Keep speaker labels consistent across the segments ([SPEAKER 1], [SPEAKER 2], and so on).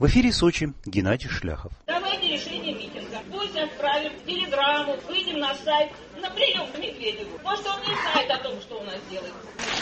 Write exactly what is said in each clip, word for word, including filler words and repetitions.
[SPEAKER 1] В эфире Сочи Геннадий Шляхов.
[SPEAKER 2] Давайте решение митинга. Пусть отправим телеграмму, выйдем на сайт, на прием к Медведеву. Может, он не знает о том, что у нас делает.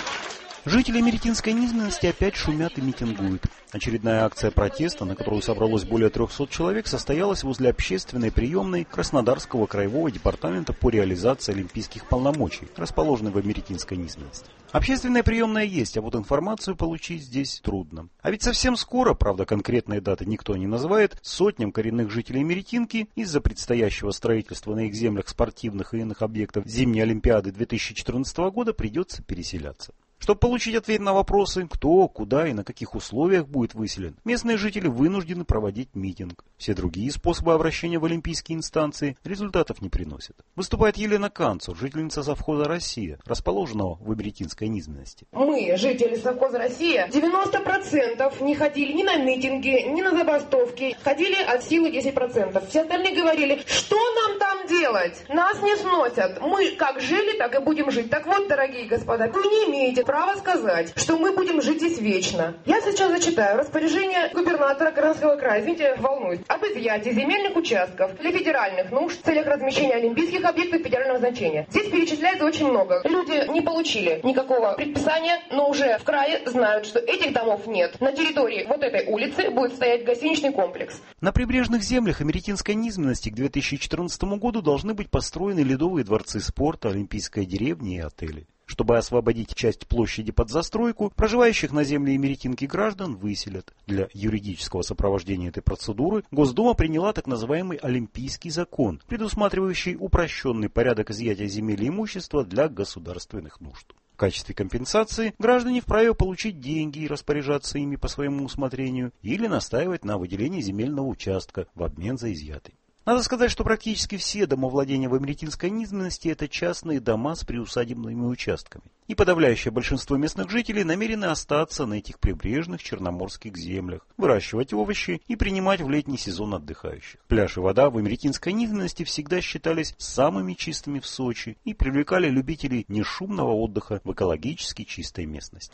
[SPEAKER 1] Жители Америтинской низменности опять шумят и митингуют. Очередная акция протеста, на которую собралось более трехсот человек, состоялась возле общественной приемной Краснодарского краевого департамента по реализации олимпийских полномочий, расположенной в Америтинской низменности. Общественная приемная есть, а вот информацию получить здесь трудно. А ведь совсем скоро, правда конкретные даты никто не называет, сотням коренных жителей Америтинки из-за предстоящего строительства на их землях спортивных и иных объектов зимней Олимпиады две тысячи четырнадцатого года придется переселяться. Чтобы получить ответ на вопросы, кто, куда и на каких условиях будет выселен, местные жители вынуждены проводить митинг. Все другие способы обращения в олимпийские инстанции результатов не приносят. Выступает Елена Канцур, жительница совхоза «Россия», расположенного в Америтинской низменности.
[SPEAKER 3] Мы, жители совхоза «Россия», девяносто процентов не ходили ни на митинги, ни на забастовки. Ходили от силы десять процентов. Все остальные говорили, что нам там делать? Нас не сносят. Мы как жили, так и будем жить. Так вот, дорогие господа, вы не имеете право сказать, что мы будем жить здесь вечно. Я сейчас зачитаю распоряжение губернатора Красноярского края, извините, волнуюсь, об изъятии земельных участков для федеральных нужд в целях размещения олимпийских объектов федерального значения. Здесь перечисляется очень много. Люди не получили никакого предписания, но уже в крае знают, что этих домов нет. На территории вот этой улицы будет стоять гостиничный комплекс.
[SPEAKER 1] На прибрежных землях Америтинской низменности к две тысячи четырнадцатому году должны быть построены ледовые дворцы спорта, олимпийская деревня и отели. Чтобы освободить часть площади под застройку, проживающих на земле Америтинки граждан выселят. Для юридического сопровождения этой процедуры Госдума приняла так называемый Олимпийский закон, предусматривающий упрощенный порядок изъятия земель и имущества для государственных нужд. В качестве компенсации граждане вправе получить деньги и распоряжаться ими по своему усмотрению или настаивать на выделении земельного участка в обмен за изъятый. Надо сказать, что практически все домовладения в Америтинской низменности – это частные дома с приусадебными участками. И подавляющее большинство местных жителей намерены остаться на этих прибрежных черноморских землях, выращивать овощи и принимать в летний сезон отдыхающих. Пляж и вода в Америтинской низменности всегда считались самыми чистыми в Сочи и привлекали любителей нешумного отдыха в экологически чистой местности.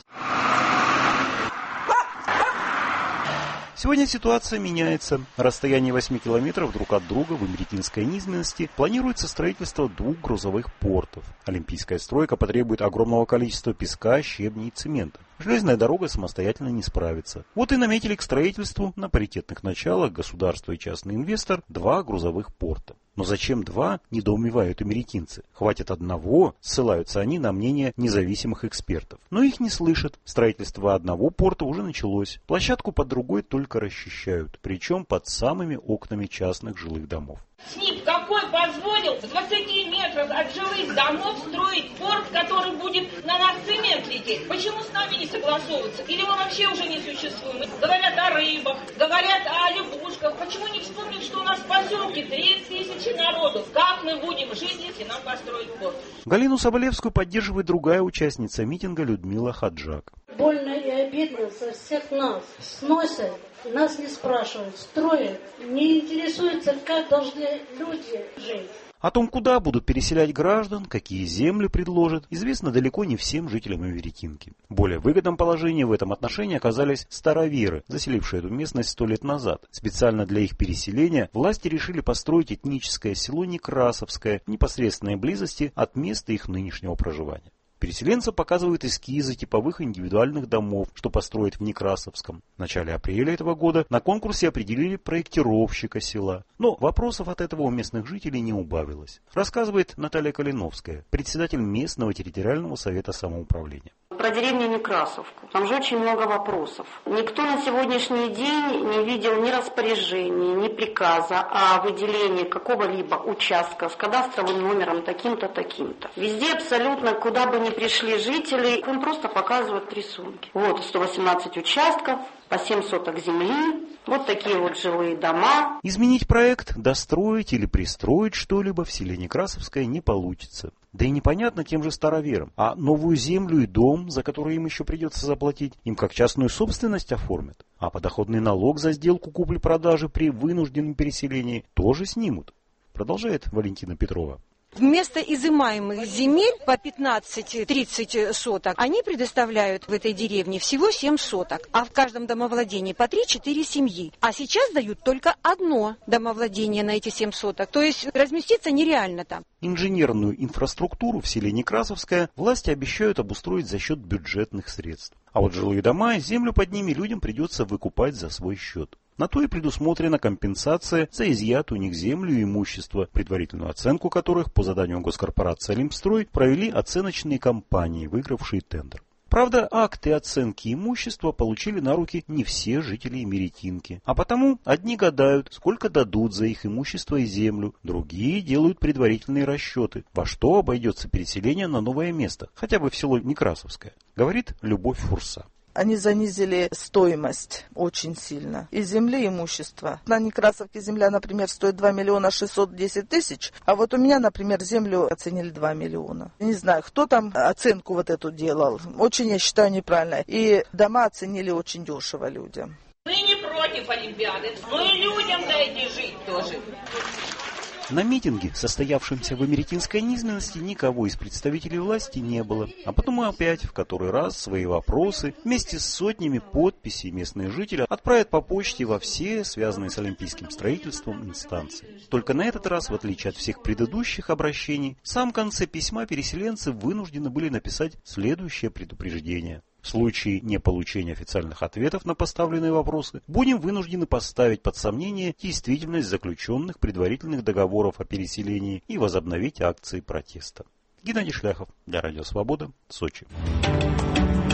[SPEAKER 1] Сегодня ситуация меняется. На расстоянии восьми километров друг от друга в Америтинской низменности планируется строительство двух грузовых портов. Олимпийская стройка потребует огромного количества песка, щебня и цемента. Железная дорога самостоятельно не справится. Вот и наметили к строительству на паритетных началах государство и частный инвестор два грузовых порта. Но зачем два, недоумевают америтинцы. Хватит одного, ссылаются они на мнение независимых экспертов. Но их не слышат. Строительство одного порта уже началось. Площадку под другой только расчищают. Причем под самыми окнами частных жилых домов.
[SPEAKER 2] СНИП какой позволил в двадцати метрах от жилых домов строить порт, который будет на нас цемент лететь? Почему с нами не согласовываться? Или мы вообще уже не существуем? Говорят о рыбах, говорят о лягушках. Почему не вспомнить, что у нас в поселке тридцать тысяч народу? Как мы будем жить, если нам построить порт?
[SPEAKER 1] Галину Соболевскую поддерживает другая участница митинга Людмила Хаджак.
[SPEAKER 4] Больно и обидно со всех нас. Сносят, нас не спрашивают, строят, не интересуются, как должны люди жить.
[SPEAKER 1] О том, куда будут переселять граждан, какие земли предложат, известно далеко не всем жителям Америтинки. В более выгодном положении в этом отношении оказались староверы, заселившие эту местность сто лет назад. Специально для их переселения власти решили построить этническое село Некрасовское в непосредственной близости от места их нынешнего проживания. Переселенцы показывают эскизы типовых индивидуальных домов, что построить в Некрасовском. В начале апреля этого года на конкурсе определили проектировщика села. Но вопросов от этого у местных жителей не убавилось. Рассказывает Наталья Калиновская, председатель местного территориального совета самоуправления.
[SPEAKER 5] Про деревню Некрасовку. Там же очень много вопросов. Никто на сегодняшний день не видел ни распоряжения, ни приказа о выделении какого-либо участка с кадастровым номером таким-то, таким-то. Везде абсолютно, куда бы ни пришли жители, им просто показывают рисунки. Вот сто восемнадцать участков, по семь соток земли, вот такие вот жилые дома.
[SPEAKER 1] Изменить проект, достроить или пристроить что-либо в селе Некрасовское не получится. Да и непонятно тем же староверам. А новую землю и дом, за который им еще придется заплатить, им как частную собственность оформят. А подоходный налог за сделку купли-продажи при вынужденном переселении тоже снимут. Продолжает Валентина Петрова.
[SPEAKER 6] Вместо изымаемых земель по пятнадцать-тридцать соток они предоставляют в этой деревне всего семь соток, а в каждом домовладении по три-четыре семьи. А сейчас дают только одно домовладение на эти семь соток, то есть разместиться нереально там.
[SPEAKER 1] Инженерную инфраструктуру в селе Некрасовское власти обещают обустроить за счет бюджетных средств. А вот жилые дома, землю под ними людям придется выкупать за свой счет. На то и предусмотрена компенсация за изъятую у них землю и имущество, предварительную оценку которых по заданию госкорпорации «Олимпстрой» провели оценочные компании, выигравшие тендер. Правда, акты оценки имущества получили на руки не все жители Имеретинки. А потому одни гадают, сколько дадут за их имущество и землю, другие делают предварительные расчеты, во что обойдется переселение на новое место, хотя бы в село Некрасовское, говорит Любовь Фурса.
[SPEAKER 7] Они занизили стоимость очень сильно. И земли, и имущества. На Некрасовке земля, например, стоит два миллиона шестьсот десять тысяч, а вот у меня, например, землю оценили два миллиона. Не знаю, кто там оценку вот эту делал. Очень, я считаю, неправильно. И дома оценили очень дешево людям.
[SPEAKER 2] Мы не против Олимпиады, но и людям дайте жить тоже.
[SPEAKER 1] На митинге, состоявшемся в имеретинской низменности, никого из представителей власти не было. А потом опять в который раз свои вопросы вместе с сотнями подписей местные жители отправят по почте во все связанные с олимпийским строительством инстанции. Только на этот раз, в отличие от всех предыдущих обращений, в самом конце письма переселенцы вынуждены были написать следующее предупреждение. В случае неполучения официальных ответов на поставленные вопросы, будем вынуждены поставить под сомнение действительность заключенных предварительных договоров о переселении и возобновить акции протеста. Геннадий Шляхов для Радио Свобода, Сочи.